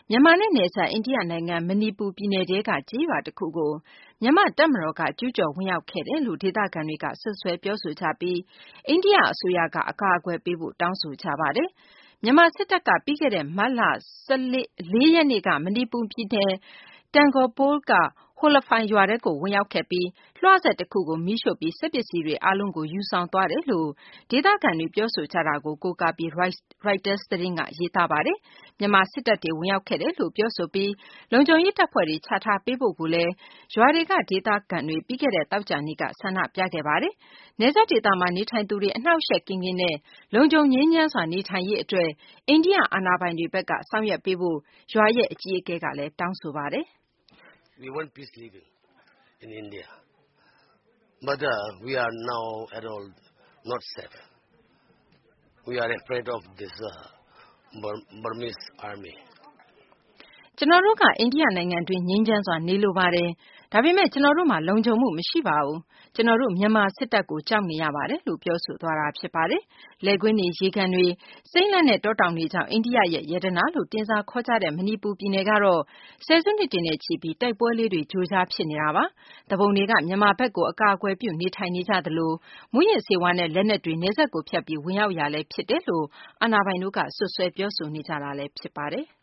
မြန်မာနဲ့နယ်စပ်အိန္ဒိယနိုင်ငံမဏိပူပြည်နယ်ထဲကကျေးရွာတခုကိုမြန်မာ့တပ်မတော်ကကျူးကျော်ဝင်ရောက်ခဲ့တယ်လို့ဒေသခံတွေကစွပ်စွဲပြောဆိုကြပြီးအိန္ဒိယအစိုးရကအကာအကွယ်ပေးဖို့တောင်းဆိုကြပါတယ်။မြန်မာစစ်တပ်ကပြီးခဲ့တဲ့မတ်လ4 ရက်နေ့ကမဏိပူပြည်နယ်Tangolpur က Holafai ရွာထဲကိုဝင်ရောက်ခဲ့ပြီးလွှစက်တခုကိုမီးရှို့ပြီးစက်ပစ္စည်းတွေအားလုံးကိုယူဆောင်သွားတယ်လို့ဒေသခံတွေပြောဆိုကြတာကိုကိုးကားပြီး Reuters သတင်းကရေးသားပါတယ်။မြန်မာစစ်တပ်တွေဝင်ရောက်ခဲ့တယ်လို့ပြောဆိုပြီးလုံခြုံရေးတပ်ဖွဲ့တွေချထားပေးဖို့ကိုလည်းရွာတွေကဒေသခံတွေပြီးခဲ့တဲ့သောကြာနေ့ကဆန္ဒပြခဲ့ပါတယ်။နယ်စပ်ဒေသမှာနေထိုင်သူတွေအနှောက်အယှက်ကင်းကင်းနဲ့လုံခြုံငြိမ်းချမ်းစွာနေထိုင်ရေးအတွက်အိန္ဒိယအာဏာပိုင်တွေဘက်ကဆောင်ရွက်ပေးဖို့ရွာရဲ့အကြီးအကဲကလည်းတောင်းဆိုပါတယ်။ We want peace living in India, but we are now at all not safe. We are afraid of this Burmese army. ကျွန်တော်တို့ကအိန္ဒိယနိုင်ငံတွင်းငြိမ်းချမ်းစွာနေလိုပါတယ်။ဒါပေမဲ့ကျွန်တော်တို့မှာလုံခြုံမှုမရှိပါဘူး။ကျွန်တော်တို့မြန်မာစစ်တပ်ကိုကြောက်နေရပါတယ်လို့ပြောဆိုသွားတာဖြစ်ပါတယ်။လယ်ကွင်းတွေရေကန်တွေစိမ့်လန့်တဲ့တောတောင်တွေကြောင့်အိန္ဒိယရဲ့ရတနာလို့တင်စားခေါ်ကြတဲ့မဏိပူပြည်နယ်ကတော့ဆယ်စုနှစ်တွေနဲ့ချီပြီးတိုက်ပွဲလေးတွေကြိုးစားဖြစ်နေတာပါ။တပုံတွေကမြန်မာဘက်ကိုအကာအကွယ်ပြုနေထိုင်နေကြသလိုမူရစ်စေဝါနဲ့လက်နက်တွေနယ်စပ်ကိုဖြတ်ပြီးဝင်ရောက်ရလဲဖြစ်တယ်လို့အာဏာပိုင်တို့ကဆွဆွဲပြောဆိုနေကြတာလည်းဖြစ်ပါတယ်။